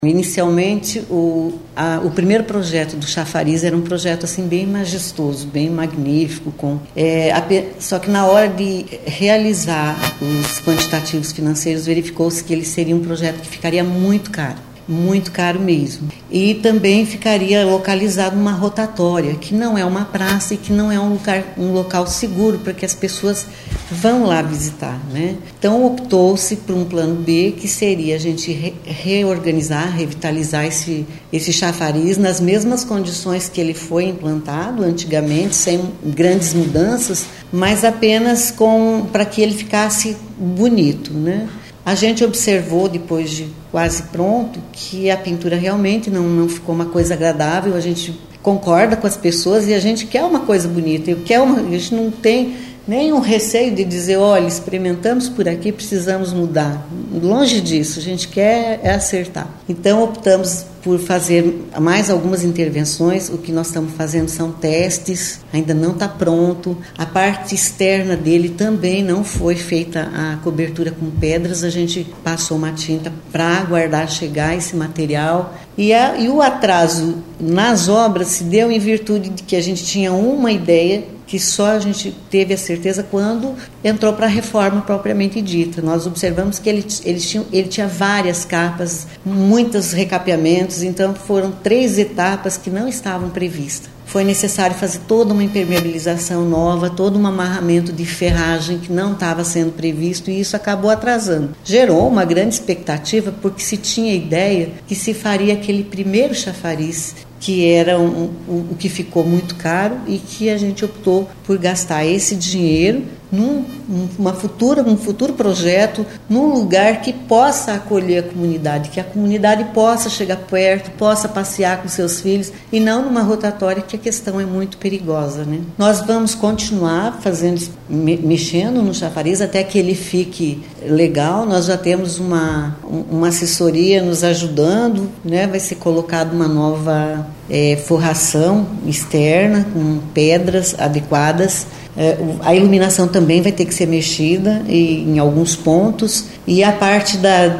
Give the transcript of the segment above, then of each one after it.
Inicialmente, o primeiro projeto do Chafariz era um projeto assim bem majestoso, bem magnífico, só que na hora de realizar os quantitativos financeiros, verificou-se que ele seria um projeto que ficaria muito caro mesmo. E também ficaria localizado numa rotatória, que não é uma praça e que não é um local seguro para que as pessoas vão lá visitar, né? Então optou-se por um plano B, que seria a gente reorganizar, revitalizar esse chafariz nas mesmas condições que ele foi implantado antigamente, sem grandes mudanças, mas apenas para que ele ficasse bonito, né? A gente observou, depois de quase pronto, que a pintura realmente não ficou uma coisa agradável. A gente concorda com as pessoas e a gente quer uma coisa bonita. A gente não tem nenhum receio de dizer, olha, experimentamos por aqui, precisamos mudar. Longe disso, a gente quer acertar. Então optamos por fazer mais algumas intervenções. O que nós estamos fazendo são testes, ainda não está pronto. A parte externa dele também não foi feita a cobertura com pedras, a gente passou uma tinta para aguardar chegar esse material. E o atraso nas obras se deu em virtude de que a gente tinha uma ideia que só a gente teve a certeza quando entrou para a reforma propriamente dita. Nós observamos que ele tinha várias capas, muitos recapeamentos, então foram 3 etapas que não estavam previstas. Foi necessário fazer toda uma impermeabilização nova, todo um amarramento de ferragem que não estava sendo previsto, e isso acabou atrasando. Gerou uma grande expectativa, porque se tinha ideia que se faria aquele primeiro chafariz, que era o que ficou muito caro, e que a gente optou por gastar esse dinheiro num futuro projeto, num lugar que possa acolher a comunidade, que a comunidade possa chegar perto, possa passear com seus filhos, e não numa rotatória, que a questão é muito perigosa, né? Nós vamos continuar mexendo no chafariz até que ele fique legal. Nós já temos uma assessoria nos ajudando, né? Vai ser colocada uma nova forração externa com pedras adequadas. A iluminação também vai ter que ser mexida em alguns pontos, e a parte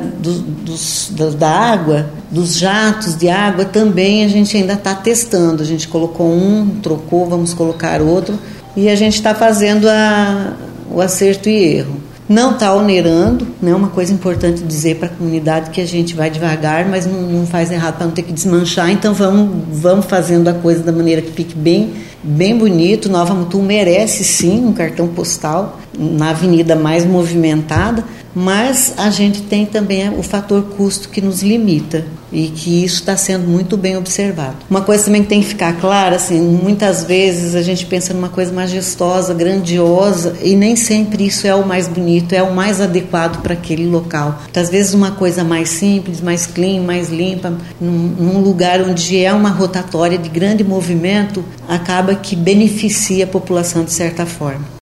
da água, dos jatos de água, também a gente ainda está testando. A gente colocou trocou, vamos colocar outro, e a gente está fazendo o acerto e erro. Não está onerando, né? Uma coisa importante dizer para a comunidade, que a gente vai devagar, mas não faz errado para não ter que desmanchar. Então vamos fazendo a coisa da maneira que fique bem bonito. Nova Mutum merece sim um cartão postal na avenida mais movimentada, mas a gente tem também o fator custo que nos limita, e que isso está sendo muito bem observado. Uma coisa também que tem que ficar clara, assim, muitas vezes a gente pensa numa coisa majestosa, grandiosa, e nem sempre isso é o mais bonito, é o mais adequado para aquele local. Muitas vezes uma coisa mais simples, mais clean, mais limpa, num lugar onde é uma rotatória de grande movimento, acaba que beneficia a população de certa forma.